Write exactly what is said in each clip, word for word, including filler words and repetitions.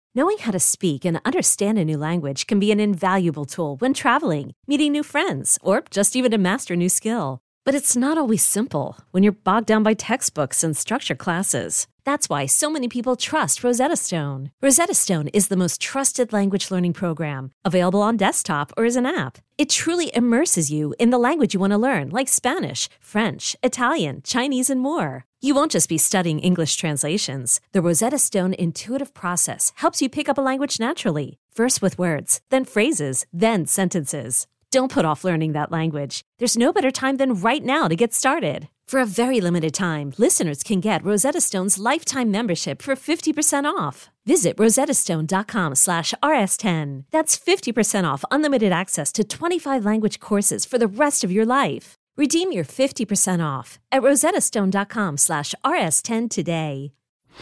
Knowing how to speak and understand a new language can be an invaluable tool when traveling, meeting new friends, or just even to master a new skill. But it's not always simple when you're bogged down by textbooks and structured classes. That's why so many people trust Rosetta Stone. Rosetta Stone is the most trusted language learning program, available on desktop or as an app. It truly immerses you in the language you want to learn, like Spanish, French, Italian, Chinese, and more. You won't just be studying English translations. The Rosetta Stone intuitive process helps you pick up a language naturally, first with words, then phrases, then sentences. Don't put off learning that language. There's no better time than right now to get started. For a very limited time, listeners can get Rosetta Stone's lifetime membership for fifty percent off. Visit rosettastone.com slash rs10. That's fifty percent off unlimited access to twenty-five language courses for the rest of your life. Redeem your fifty percent off at rosettastone.com slash rs10 today.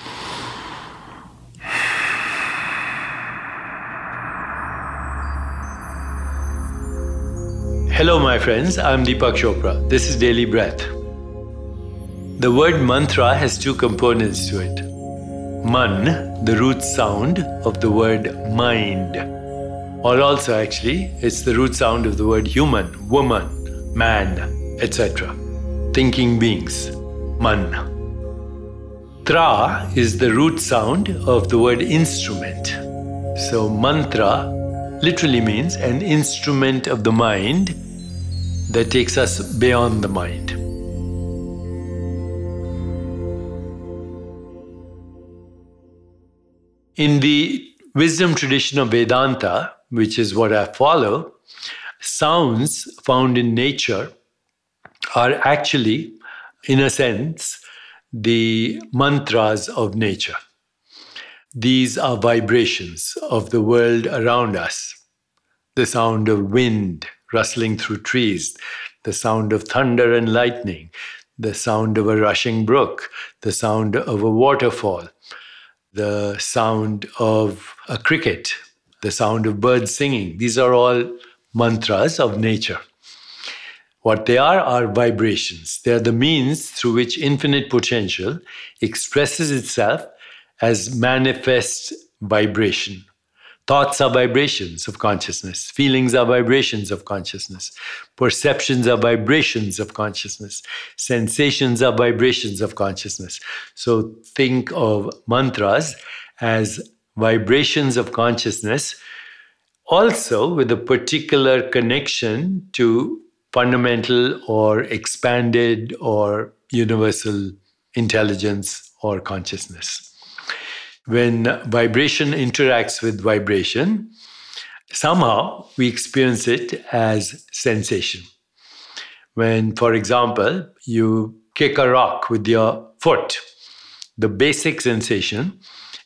Hello, my friends. I'm Deepak Chopra. This is Daily Breath. The word mantra has two components to it. Man, the root sound of the word mind. Or also, actually, it's the root sound of the word human, woman, man, et cetera. Thinking beings. Man. Tra is the root sound of the word instrument. So, mantra literally means an instrument of the mind that takes us beyond the mind. In the wisdom tradition of Vedanta, which is what I follow, sounds found in nature are actually, in a sense, the mantras of nature. These are vibrations of the world around us. The sound of wind rustling through trees, the sound of thunder and lightning, the sound of a rushing brook, the sound of a waterfall, the sound of a cricket, the sound of birds singing. These are all mantras of nature. What they are are vibrations. They are the means through which infinite potential expresses itself as manifest vibration. Thoughts are vibrations of consciousness. Feelings are vibrations of consciousness. Perceptions are vibrations of consciousness. Sensations are vibrations of consciousness. So think of mantras as vibrations of consciousness, also with a particular connection to fundamental or expanded or universal intelligence or consciousness. When vibration interacts with vibration, somehow we experience it as sensation. When, for example, you kick a rock with your foot, the basic sensation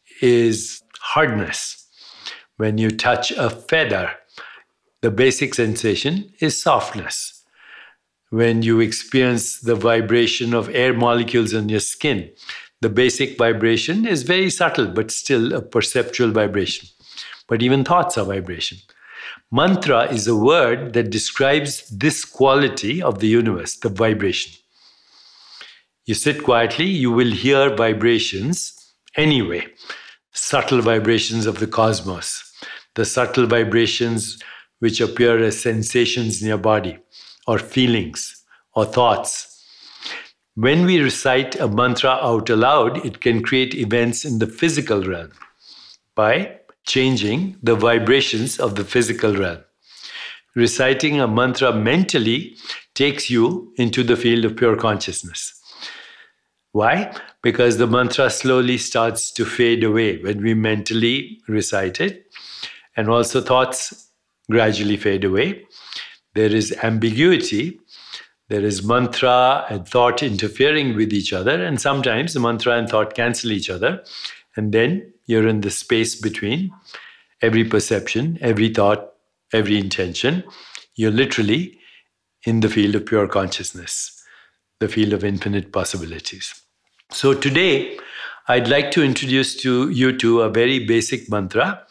is hardness. When you touch a feather, the basic sensation is softness. When you experience the vibration of air molecules on your skin, the basic vibration is very subtle, but still a perceptual vibration. But even thoughts are vibration. Mantra is a word that describes this quality of the universe, the vibration. You sit quietly, you will hear vibrations anyway. Subtle vibrations of the cosmos, the subtle vibrations which appear as sensations in your body, or feelings, or thoughts. When we recite a mantra out aloud, it can create events in the physical realm by changing the vibrations of the physical realm. Reciting a mantra mentally takes you into the field of pure consciousness. Why? Because the mantra slowly starts to fade away when we mentally recite it, and also thoughts gradually fade away. There is ambiguity. There is mantra and thought interfering with each other, and sometimes the mantra and thought cancel each other, and then you're in the space between every perception, every thought, every intention. You're literally in the field of pure consciousness, the field of infinite possibilities. So today, I'd like to introduce to you to a very basic mantra,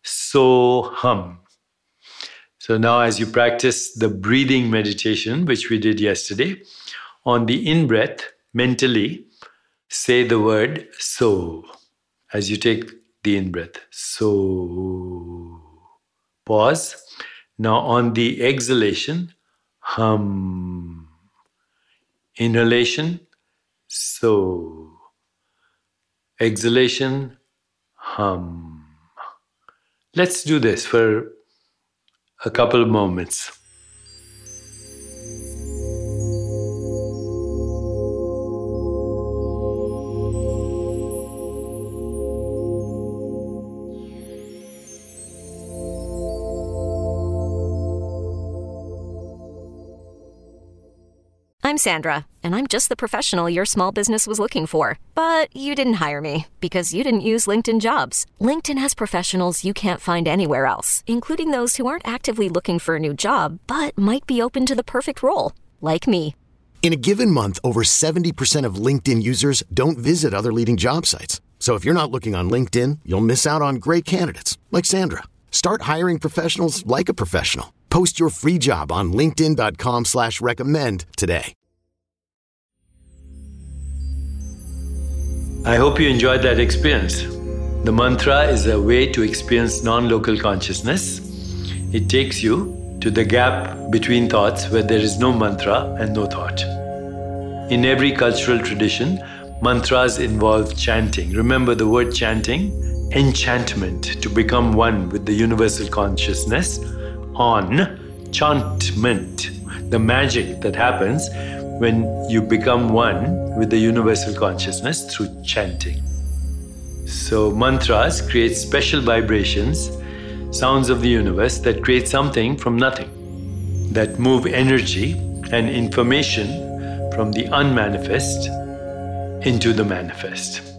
Soham. So now as you practice the breathing meditation, which we did yesterday, on the in-breath, mentally say the word so. As you take the in-breath. So, pause. Now on the exhalation, hum. Inhalation, so. Exhalation, hum. Let's do this for a couple of moments. I'm Sandra, and I'm just the professional your small business was looking for. But you didn't hire me because you didn't use LinkedIn Jobs. LinkedIn has professionals you can't find anywhere else, including those who aren't actively looking for a new job, but might be open to the perfect role, like me. In a given month, over seventy percent of LinkedIn users don't visit other leading job sites. So if you're not looking on LinkedIn, you'll miss out on great candidates like Sandra. Start hiring professionals like a professional. Post your free job on linkedin.com slash recommend today. I hope you enjoyed that experience. The mantra is a way to experience non-local consciousness. It takes you to the gap between thoughts where there is no mantra and no thought. In every cultural tradition, mantras involve chanting. Remember the word chanting? Enchantment, to become one with the universal consciousness. On chantment, the magic that happens when you become one with the universal consciousness through chanting. So mantras create special vibrations, sounds of the universe that create something from nothing, that move energy and information from the unmanifest into the manifest.